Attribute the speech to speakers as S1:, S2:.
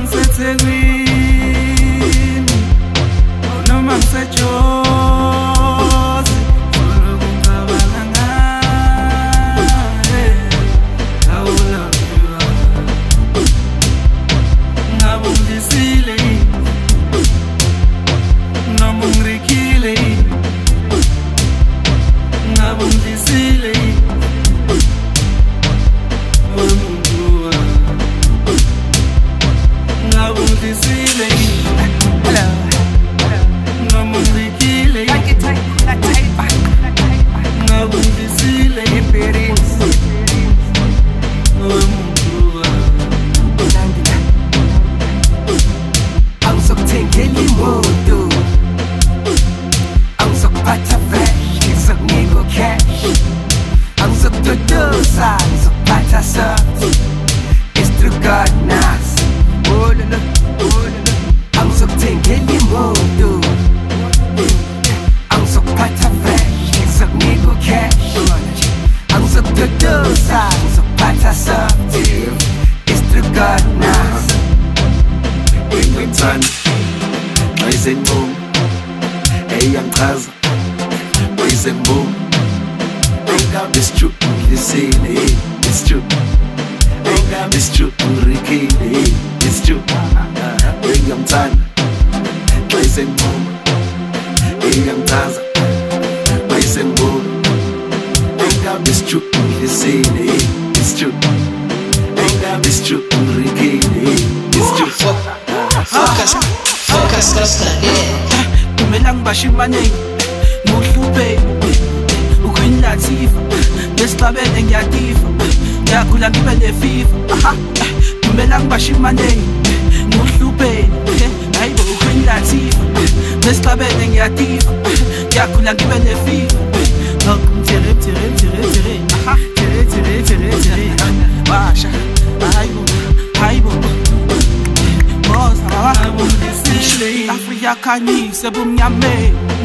S1: ngiseThekwini noma ngiseJozi ngicabanga ngawe awulabiwa ngabe ungidlisile noma ungirikhile ngabe ungidlisile It's true, it's true. It's true, it's true. Bring your time, place and move. Young Taza, place and move. It's true, it's true. It's true, it's true.
S2: Focus,
S1: Dumelang bashimaneng, muhluphe, ukhwini Latifa, nesibabene ngiyadifa, ngiyakhula ngibe nefifa. Dumelang bashimaneng, muhluphe, hayibo ukhwini Latifa, nesibabene ngiyadifa, ngiyakhula ngibe nefifa. Tere, basha, hayibo. Afrika kani sebumnyame